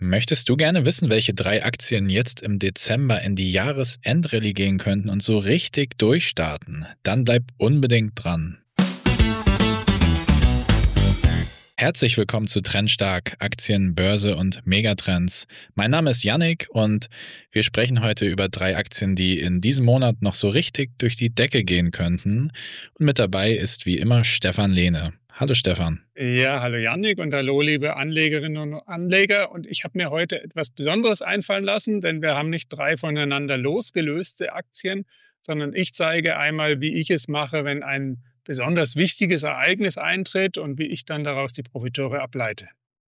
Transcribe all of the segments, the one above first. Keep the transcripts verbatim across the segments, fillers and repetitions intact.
Möchtest du gerne wissen, welche drei Aktien jetzt im Dezember in die Jahresendrallye gehen könnten und so richtig durchstarten? Dann bleib unbedingt dran. Herzlich willkommen zu Trendstark, Aktien, Börse und Megatrends. Mein Name ist Yannick und wir sprechen heute über drei Aktien, die in diesem Monat noch so richtig durch die Decke gehen könnten. Und mit dabei ist wie immer Stefan Lehne. Hallo Stefan. Ja, hallo Yannick und hallo liebe Anlegerinnen und Anleger. Und ich habe mir heute etwas Besonderes einfallen lassen, denn wir haben nicht drei voneinander losgelöste Aktien, sondern ich zeige einmal, wie ich es mache, wenn ein besonders wichtiges Ereignis eintritt und wie ich dann daraus die Profiteure ableite.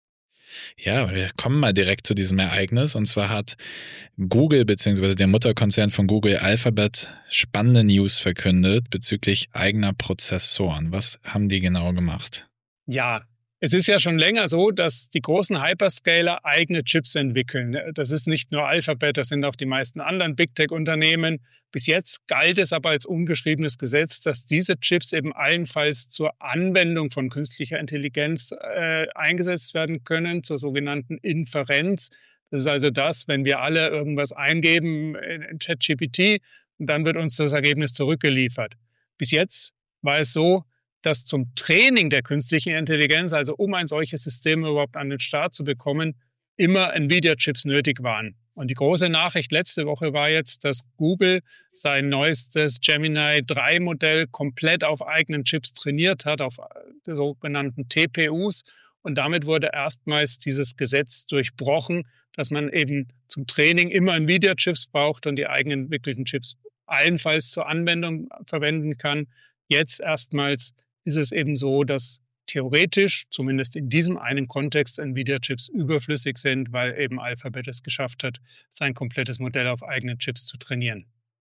Ja, wir kommen mal direkt zu diesem Ereignis. Und zwar hat Google bzw. der Mutterkonzern von Google Alphabet spannende News verkündet bezüglich eigener Prozessoren. Was haben die genau gemacht? Ja, es ist ja schon länger so, dass die großen Hyperscaler eigene Chips entwickeln. Das ist nicht nur Alphabet, das sind auch die meisten anderen Big-Tech-Unternehmen. Bis jetzt galt es aber als ungeschriebenes Gesetz, dass diese Chips eben allenfalls zur Anwendung von künstlicher Intelligenz äh, eingesetzt werden können, zur sogenannten Inferenz. Das ist also das, wenn wir alle irgendwas eingeben in, in ChatGPT und dann wird uns das Ergebnis zurückgeliefert. Bis jetzt war es so, dass zum Training der künstlichen Intelligenz, also um ein solches System überhaupt an den Start zu bekommen, immer Nvidia-Chips nötig waren. Und die große Nachricht letzte Woche war jetzt, dass Google sein neuestes Gemini drei Modell komplett auf eigenen Chips trainiert hat, auf sogenannten T P Us. Und damit wurde erstmals dieses Gesetz durchbrochen, dass man eben zum Training immer Nvidia-Chips braucht und die eigenen entwickelten Chips allenfalls zur Anwendung verwenden kann. Jetzt erstmals ist es eben so, dass theoretisch, zumindest in diesem einen Kontext, Nvidia-Chips überflüssig sind, weil eben Alphabet es geschafft hat, sein komplettes Modell auf eigenen Chips zu trainieren.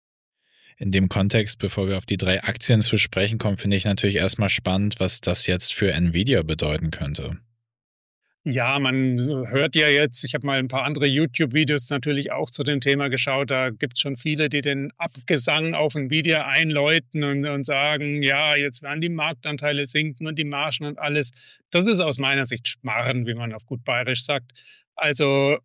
In dem Kontext, bevor wir auf die drei Aktien zu sprechen kommen, finde ich natürlich erstmal spannend, was das jetzt für Nvidia bedeuten könnte. Ja, man hört ja jetzt, ich habe mal ein paar andere YouTube-Videos natürlich auch zu dem Thema geschaut, da gibt es schon viele, die den Abgesang auf Nvidia einläuten und, und sagen, ja, jetzt werden die Marktanteile sinken und die Margen und alles. Das ist aus meiner Sicht Schmarren, wie man auf gut Bayerisch sagt. Also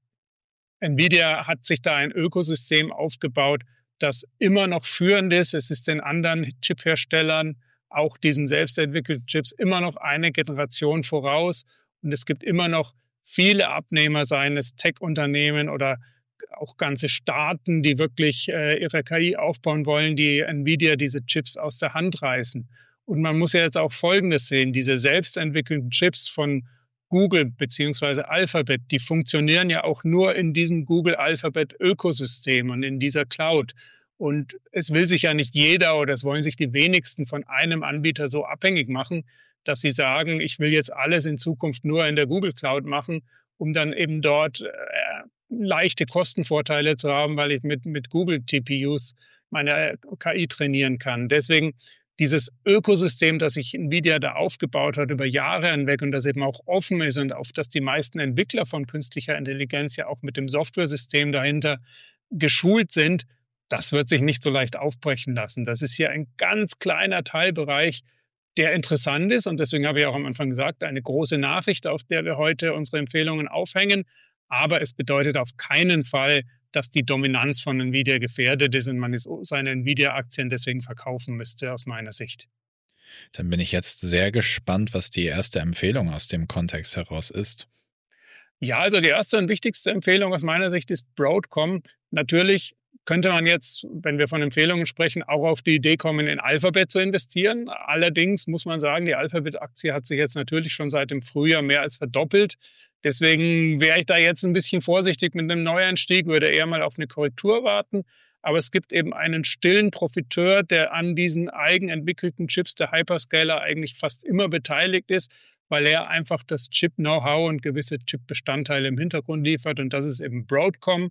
Nvidia hat sich da ein Ökosystem aufgebaut, das immer noch führend ist. Es ist den anderen Chip-Herstellern, auch diesen selbstentwickelten Chips, immer noch eine Generation voraus. Und es gibt immer noch viele Abnehmer, seien es Tech-Unternehmen oder auch ganze Staaten, die wirklich äh, ihre K I aufbauen wollen, die Nvidia diese Chips aus der Hand reißen. Und man muss ja jetzt auch Folgendes sehen, diese selbstentwickelten Chips von Google bzw. Alphabet, die funktionieren ja auch nur in diesem Google-Alphabet-Ökosystem und in dieser Cloud. Und es will sich ja nicht jeder oder es wollen sich die wenigsten von einem Anbieter so abhängig machen, dass sie sagen, ich will jetzt alles in Zukunft nur in der Google Cloud machen, um dann eben dort äh, leichte Kostenvorteile zu haben, weil ich mit, mit Google T P Us meine K I trainieren kann. Deswegen dieses Ökosystem, das sich Nvidia da aufgebaut hat über Jahre hinweg und das eben auch offen ist und auf das die meisten Entwickler von künstlicher Intelligenz ja auch mit dem Softwaresystem dahinter geschult sind, das wird sich nicht so leicht aufbrechen lassen. Das ist hier ein ganz kleiner Teilbereich, der interessant ist. Und deswegen habe ich auch am Anfang gesagt, eine große Nachricht, auf der wir heute unsere Empfehlungen aufhängen. Aber es bedeutet auf keinen Fall, dass die Dominanz von Nvidia gefährdet ist und man seine Nvidia-Aktien deswegen verkaufen müsste, aus meiner Sicht. Dann bin ich jetzt sehr gespannt, was die erste Empfehlung aus dem Kontext heraus ist. Ja, also die erste und wichtigste Empfehlung aus meiner Sicht ist Broadcom. Natürlich könnte man jetzt, wenn wir von Empfehlungen sprechen, auch auf die Idee kommen, in Alphabet zu investieren. Allerdings muss man sagen, die Alphabet-Aktie hat sich jetzt natürlich schon seit dem Frühjahr mehr als verdoppelt. Deswegen wäre ich da jetzt ein bisschen vorsichtig mit einem Neueinstieg, würde eher mal auf eine Korrektur warten. Aber es gibt eben einen stillen Profiteur, der an diesen eigenentwickelten Chips der Hyperscaler eigentlich fast immer beteiligt ist, weil er einfach das Chip-Know-how und gewisse Chip-Bestandteile im Hintergrund liefert. Und das ist eben Broadcom.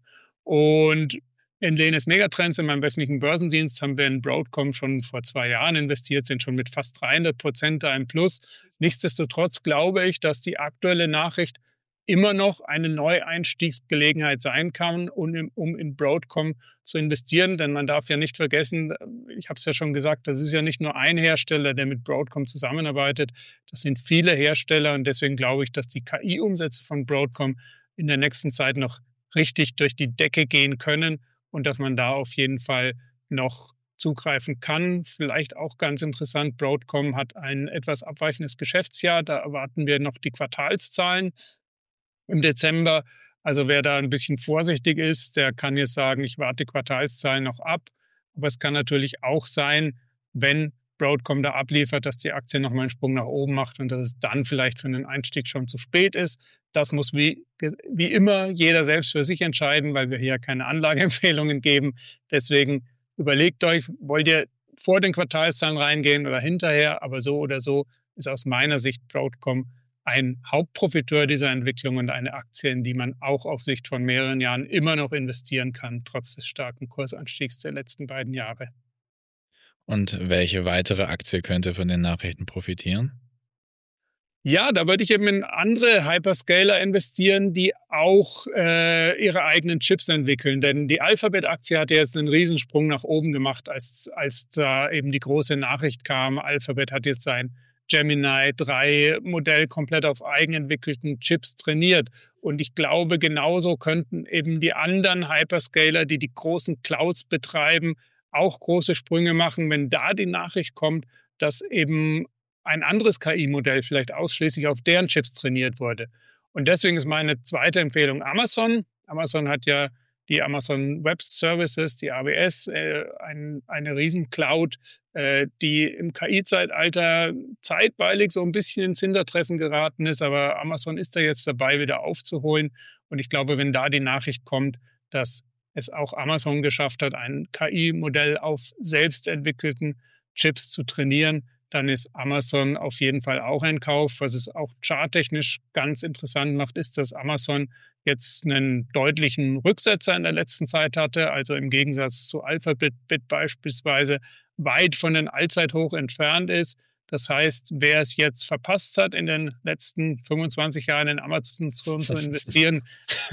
Und in Lehnes Megatrends, in meinem wöchentlichen Börsendienst, haben wir in Broadcom schon vor zwei Jahren investiert, sind schon mit fast dreihundert Prozent da im Plus. Nichtsdestotrotz glaube ich, dass die aktuelle Nachricht immer noch eine Neueinstiegsgelegenheit sein kann, um in Broadcom zu investieren. Denn man darf ja nicht vergessen, ich habe es ja schon gesagt, das ist ja nicht nur ein Hersteller, der mit Broadcom zusammenarbeitet. Das sind viele Hersteller und deswegen glaube ich, dass die K I-Umsätze von Broadcom in der nächsten Zeit noch richtig durch die Decke gehen können und dass man da auf jeden Fall noch zugreifen kann. Vielleicht auch ganz interessant, Broadcom hat ein etwas abweichendes Geschäftsjahr. Da erwarten wir noch die Quartalszahlen im Dezember. Also wer da ein bisschen vorsichtig ist, der kann jetzt sagen, ich warte Quartalszahlen noch ab. Aber es kann natürlich auch sein, wenn Broadcom da abliefert, dass die Aktie nochmal einen Sprung nach oben macht und dass es dann vielleicht für einen Einstieg schon zu spät ist. Das muss wie, wie immer jeder selbst für sich entscheiden, weil wir hier keine Anlageempfehlungen geben. Deswegen überlegt euch, wollt ihr vor den Quartalszahlen reingehen oder hinterher? Aber so oder so ist aus meiner Sicht Broadcom ein Hauptprofiteur dieser Entwicklung und eine Aktie, in die man auch auf Sicht von mehreren Jahren immer noch investieren kann, trotz des starken Kursanstiegs der letzten beiden Jahre. Und welche weitere Aktie könnte von den Nachrichten profitieren? Ja, da würde ich eben in andere Hyperscaler investieren, die auch äh, ihre eigenen Chips entwickeln. Denn die Alphabet-Aktie hat ja jetzt einen Riesensprung nach oben gemacht, als, als da eben die große Nachricht kam. Alphabet hat jetzt sein Gemini drei Modell komplett auf eigenentwickelten Chips trainiert. Und ich glaube, genauso könnten eben die anderen Hyperscaler, die die großen Clouds betreiben, auch große Sprünge machen, wenn da die Nachricht kommt, dass eben ein anderes K I-Modell vielleicht ausschließlich auf deren Chips trainiert wurde. Und deswegen ist meine zweite Empfehlung Amazon. Amazon hat ja die Amazon Web Services, die A W S, äh, ein, eine Riesen-Cloud, äh, die im K I-Zeitalter zeitweilig so ein bisschen ins Hintertreffen geraten ist. Aber Amazon ist da jetzt dabei, wieder aufzuholen. Und ich glaube, wenn da die Nachricht kommt, dass es auch Amazon geschafft hat, ein K I-Modell auf selbst entwickelten Chips zu trainieren, dann ist Amazon auf jeden Fall auch ein Kauf. Was es auch charttechnisch ganz interessant macht, ist, dass Amazon jetzt einen deutlichen Rücksetzer in der letzten Zeit hatte, also im Gegensatz zu Alphabet beispielsweise weit von den Allzeithoch entfernt ist. Das heißt, wer es jetzt verpasst hat, in den letzten fünfundzwanzig Jahren in Amazon zu investieren,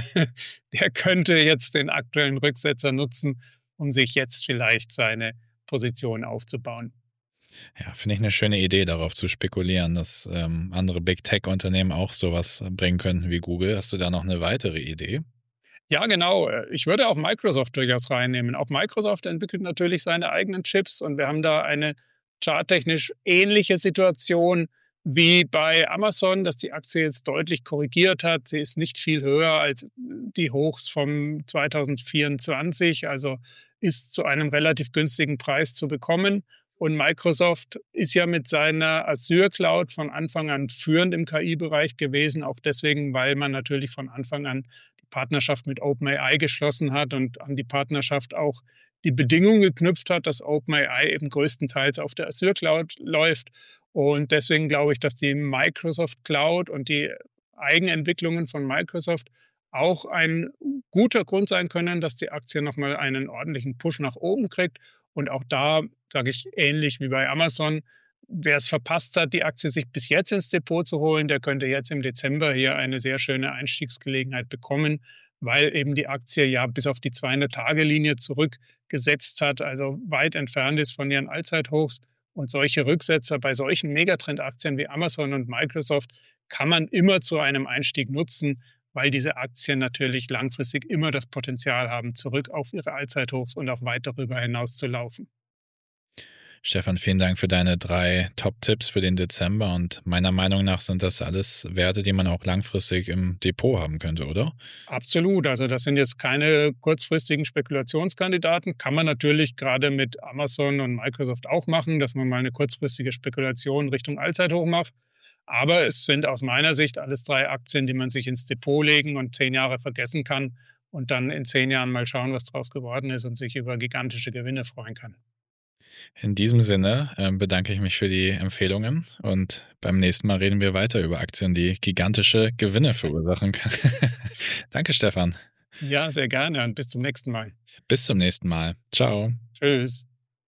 der könnte jetzt den aktuellen Rücksetzer nutzen, um sich jetzt vielleicht seine Position aufzubauen. Ja, finde ich eine schöne Idee, darauf zu spekulieren, dass ähm, andere Big Tech-Unternehmen auch sowas bringen könnten wie Google. Hast du da noch eine weitere Idee? Ja, genau. Ich würde auch Microsoft durchaus reinnehmen. Auch Microsoft entwickelt natürlich seine eigenen Chips und wir haben da eine charttechnisch ähnliche Situation wie bei Amazon, dass die Aktie jetzt deutlich korrigiert hat. Sie ist nicht viel höher als die Hochs vom zwanzig vierundzwanzig, also ist zu einem relativ günstigen Preis zu bekommen. Und Microsoft ist ja mit seiner Azure Cloud von Anfang an führend im K I-Bereich gewesen, auch deswegen, weil man natürlich von Anfang an die Partnerschaft mit OpenAI geschlossen hat und an die Partnerschaft auch die Bedingung geknüpft hat, dass OpenAI eben größtenteils auf der Azure Cloud läuft. Und deswegen glaube ich, dass die Microsoft Cloud und die Eigenentwicklungen von Microsoft auch ein guter Grund sein können, dass die Aktie nochmal einen ordentlichen Push nach oben kriegt. Und auch da sage ich ähnlich wie bei Amazon, wer es verpasst hat, die Aktie sich bis jetzt ins Depot zu holen, der könnte jetzt im Dezember hier eine sehr schöne Einstiegsgelegenheit bekommen, weil eben die Aktie ja bis auf die zweihundert-Tage-Linie zurückgesetzt hat, also weit entfernt ist von ihren Allzeithochs. Und solche Rücksetzer bei solchen Megatrend-Aktien wie Amazon und Microsoft kann man immer zu einem Einstieg nutzen, weil diese Aktien natürlich langfristig immer das Potenzial haben, zurück auf ihre Allzeithochs und auch weit darüber hinaus zu laufen. Stefan, vielen Dank für deine drei Top-Tipps für den Dezember und meiner Meinung nach sind das alles Werte, die man auch langfristig im Depot haben könnte, oder? Absolut, also das sind jetzt keine kurzfristigen Spekulationskandidaten, kann man natürlich gerade mit Amazon und Microsoft auch machen, dass man mal eine kurzfristige Spekulation Richtung Allzeithoch macht, aber es sind aus meiner Sicht alles drei Aktien, die man sich ins Depot legen und zehn Jahre vergessen kann und dann in zehn Jahren mal schauen, was draus geworden ist und sich über gigantische Gewinne freuen kann. In diesem Sinne äh, bedanke ich mich für die Empfehlungen und beim nächsten Mal reden wir weiter über Aktien, die gigantische Gewinne verursachen können. Danke, Stefan. Ja, sehr gerne und bis zum nächsten Mal. Bis zum nächsten Mal. Ciao. Tschüss.